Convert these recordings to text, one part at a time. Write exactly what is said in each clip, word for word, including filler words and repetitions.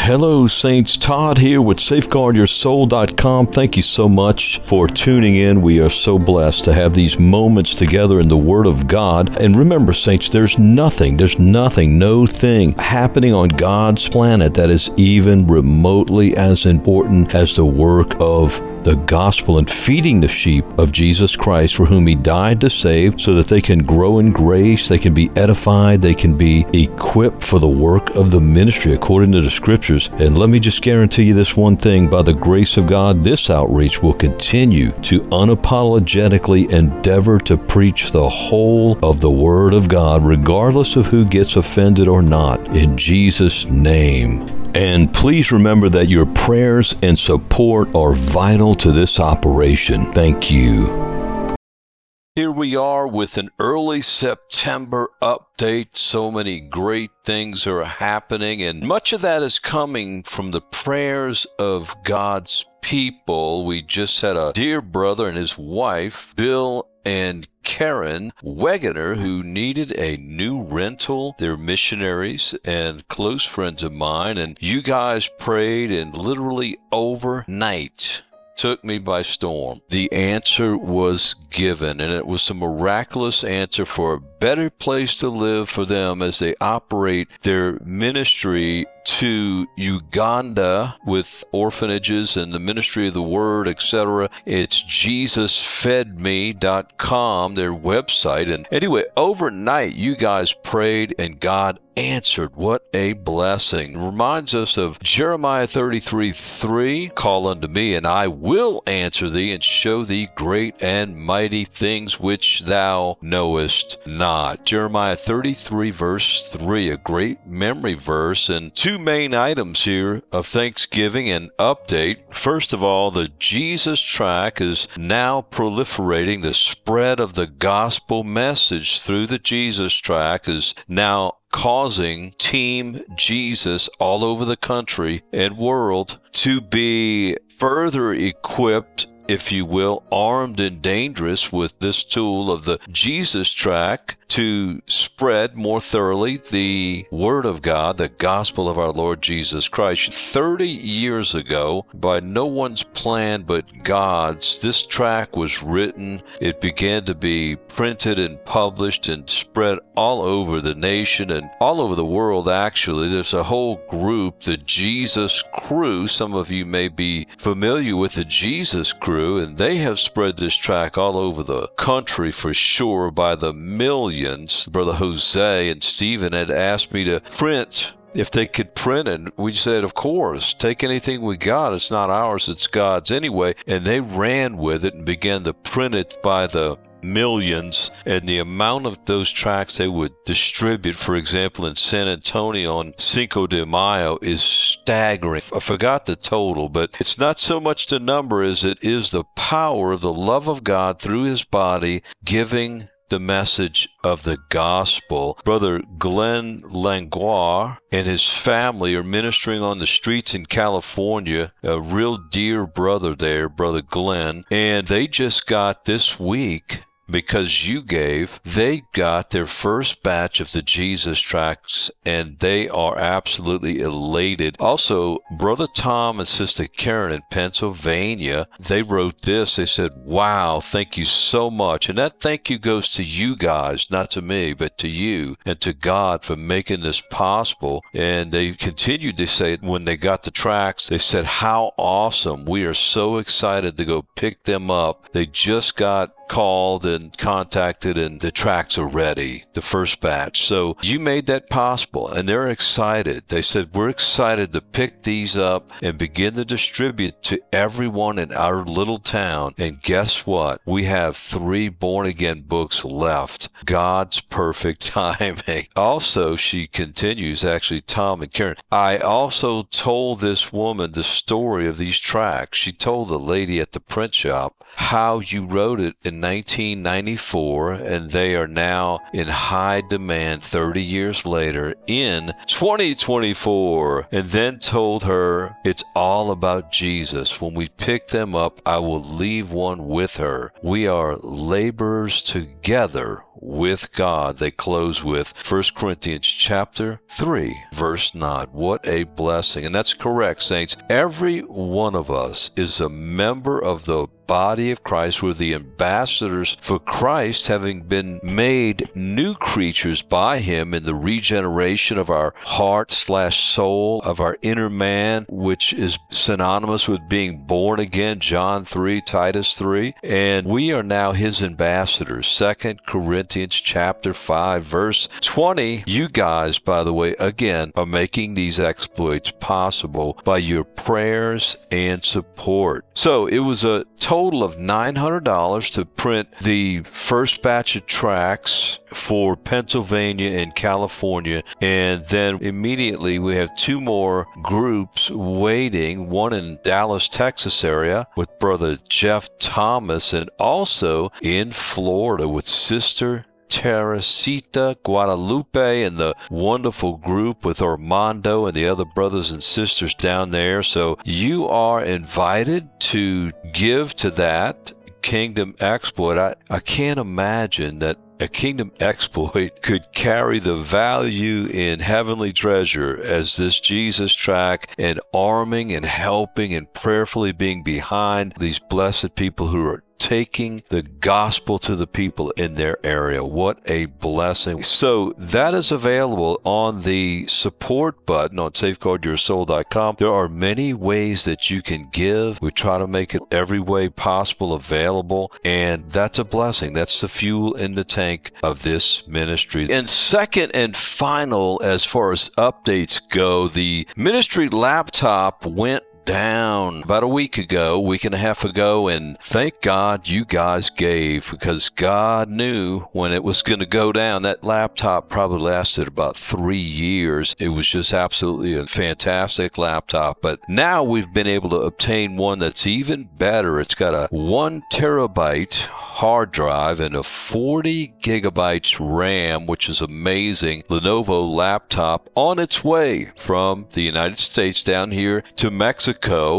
Hello, Saints. Todd here with Safeguard Your Soul dot com. Thank you so much for tuning in. We are so blessed to have these moments together in the Word of God. And remember, Saints, there's nothing, there's nothing, no thing happening on God's planet that is even remotely as important as the work of the gospel and feeding the sheep of Jesus Christ, for whom He died to save, so that they can grow in grace, they can be edified, they can be equipped for the work of the ministry according to the Scriptures. And let me just guarantee you this one thing: by the grace of God, this outreach will continue to unapologetically endeavor to preach the whole of the Word of God, regardless of who gets offended or not, in Jesus' name. And please remember that your prayers and support are vital to this operation. Thank you. Here we are with an early September update. So many great things are happening, and much of that is coming from the prayers of God's people. We just had a dear brother and his wife, Bill and Karen Wegener, who needed a new rental. They're missionaries and close friends of mine, and you guys prayed, and literally overnight took me by storm. The answer was given, and it was a miraculous answer for a better place to live for them as they operate their ministry to Uganda with orphanages and the ministry of the word, et cetera. It's Jesus Fed Me dot com, their website. And anyway, overnight, you guys prayed and God answered. What a blessing. Reminds us of Jeremiah thirty-three three, call unto me, and I will answer thee and show thee great and mighty things which thou knowest not. Jeremiah thirty-three verse three, a great memory verse, and two main items here of thanksgiving and update. First of all, the Jesus track is now proliferating. The spread of the gospel message through the Jesus track is now causing Team Jesus all over the country and world to be further equipped, if you will, armed and dangerous with this tool of the Jesus track to spread more thoroughly the Word of God, the gospel of our Lord Jesus Christ. thirty years ago, by no one's plan but God's, this track was written. It began to be printed and published and spread all over the nation and all over the world, actually. There's a whole group, the Jesus Crew. Some of you may be familiar with the Jesus Crew, and they have spread this track all over the country for sure by the millions. Brother Jose and Stephen had asked me to print, if they could print it. We said, of course, take anything we got. It's not ours, it's God's anyway. And they ran with it and began to print it by the millions, and the amount of those tracks they would distribute, for example, in San Antonio on Cinco de Mayo, is staggering. I forgot the total, but it's not so much the number as it is the power of the love of God through His body giving the message of the gospel. Brother Glenn Langlois and his family are ministering on the streets in California, a real dear brother there, Brother Glenn, and they just got this week, because you gave, they got their first batch of the Jesus tracks, and they are absolutely elated. Also, Brother Tom and Sister Karen in Pennsylvania, they wrote this. They said, wow, thank you so much. And that thank you goes to you guys, not to me, but to you and to God for making this possible. And they continued to say, when they got the tracks, they said, how awesome. We are so excited to go pick them up. They just got called and contacted, and the tracks are ready, the first batch. So you made that possible, and they're excited. They said, we're excited to pick these up and begin to distribute to everyone in our little town. And guess what? We have three born-again books left. God's perfect timing. Also, she continues, actually, Tom and Karen, I also told this woman the story of these tracks. She told the lady at the print shop how you wrote it in nineteen ninety-four, and they are now in high demand thirty years later in twenty twenty-four, and then told her it's all about Jesus. When we pick them up, I will leave one with her. We are laborers together with God. They close with First Corinthians chapter three, verse nine. What a blessing. And that's correct, saints. Every one of us is a member of the body of Christ. We're the ambassadors for Christ, having been made new creatures by him in the regeneration of our heart slash soul, of our inner man, which is synonymous with being born again, John three, Titus three. And we are now his ambassadors. Second Corinthians chapter five, verse twenty. You guys, by the way, again, are making these exploits possible by your prayers and support. So it was a total of nine hundred dollars to print the first batch of tracts for Pennsylvania and California, and then immediately we have two more groups waiting, one in Dallas, Texas area with Brother Jeff Thomas, and also in Florida with Sister Teresita Guadalupe and the wonderful group with Armando and the other brothers and sisters down there. So you are invited to give to that Kingdom Exploit. I, I can't imagine that a Kingdom Exploit could carry the value in Heavenly Treasure as this Jesus track, and arming and helping and prayerfully being behind these blessed people who are taking the gospel to the people in their area. What a blessing. So that is available on the support button on safeguard your soul dot com. There are many ways that you can give. We try to make it every way possible available, and that's a blessing. That's the fuel in the tank of this ministry. And second and final, as far as updates go, the ministry laptop went down about a week ago, week and a half ago, and thank God you guys gave, because God knew when it was going to go down. That laptop probably lasted about three years. It was just absolutely a fantastic laptop, but now we've been able to obtain one that's even better. It's got a one terabyte hard drive and a forty gigabytes RAM, which is amazing. Lenovo laptop on its way from the United States down here to Mexico.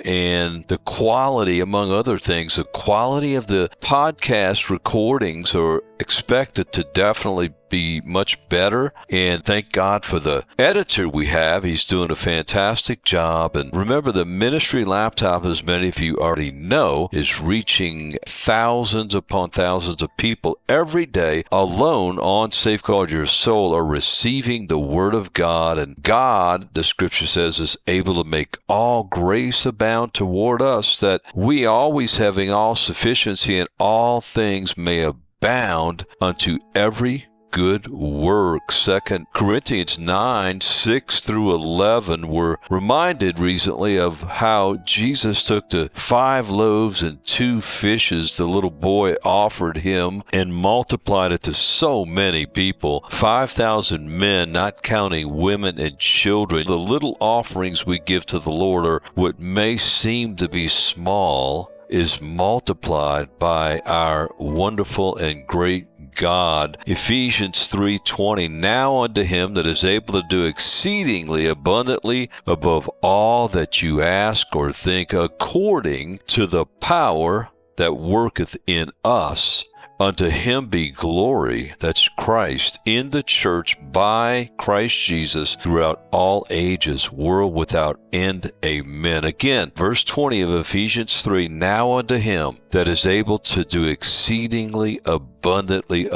And the quality, among other things, the quality of the podcast recordings are expected to definitely be much better. And thank God for the editor we have. He's doing a fantastic job. And remember, the ministry laptop, as many of you already know, is reaching thousands upon thousands of people every day alone on Safeguard Your Soul are receiving the Word of God. And God, the Scripture says, is able to make all grace abound toward us, that we, always having all sufficiency in all things, may abound unto every good work. Second Corinthians nine, six through eleven. We're reminded recently of how Jesus took the five loaves and two fishes the little boy offered him and multiplied it to so many people. five thousand men, not counting women and children. The little offerings we give to the Lord are what may seem to be small, is multiplied by our wonderful and great God. Ephesians three twenty, now unto him that is able to do exceedingly abundantly above all that you ask or think, according to the power that worketh in us. Unto him be glory, that's Christ, in the church by Christ Jesus throughout all ages, world without end. Amen. Again, verse twenty of Ephesians three, now unto him that is able to do exceedingly abundantly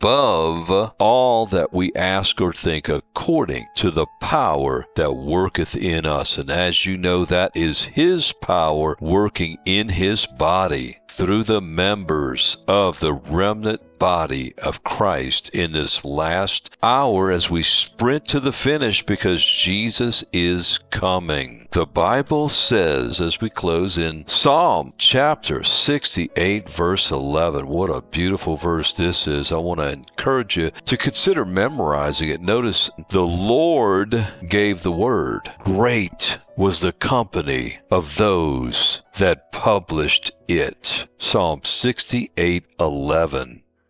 above all that we ask or think, according to the power that worketh in us. And as you know, that is his power working in his body through the members of the remnant body of Christ in this last hour as we sprint to the finish, because Jesus is coming. The Bible says, as we close, in Psalm chapter sixty-eight, verse eleven, what a beautiful verse this is. I want to encourage you to consider memorizing it. Notice, the Lord gave the word. Great was the company of those that published it. Psalm sixty-eight eleven.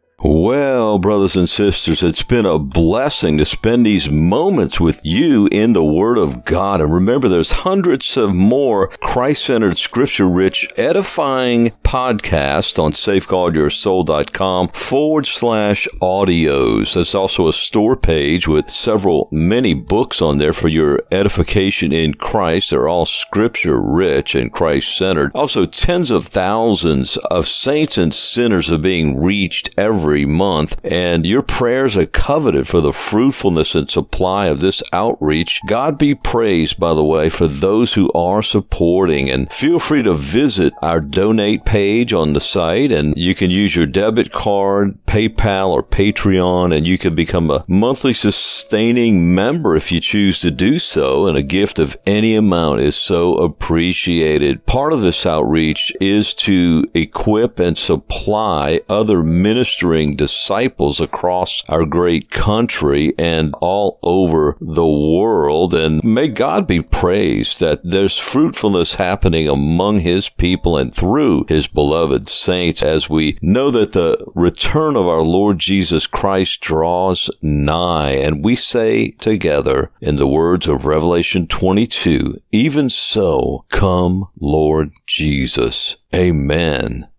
Well, brothers and sisters, it's been a blessing to spend these moments with you in the Word of God. And remember, there's hundreds of more Christ-centered, scripture-rich, edifying podcasts on safeguardyoursoul.com forward slash audios. There's also a store page with several, many books on there for your edification in Christ. They're all scripture-rich and Christ-centered. Also, tens of thousands of saints and sinners are being reached every month, and your prayers are coveted for the fruitfulness and supply of this outreach. God be praised, by the way, for those who are supporting, and feel free to visit our donate page on the site, and you can use your debit card, PayPal, or Patreon, and you can become a monthly sustaining member if you choose to do so, and a gift of any amount is so appreciated. Part of this outreach is to equip and supply other ministering disciples across our great country and all over the world. And may God be praised that there's fruitfulness happening among His people and through His beloved saints, as we know that the return of our Lord Jesus Christ draws nigh. And we say together, in the words of Revelation twenty-two, even so, come, Lord Jesus. Amen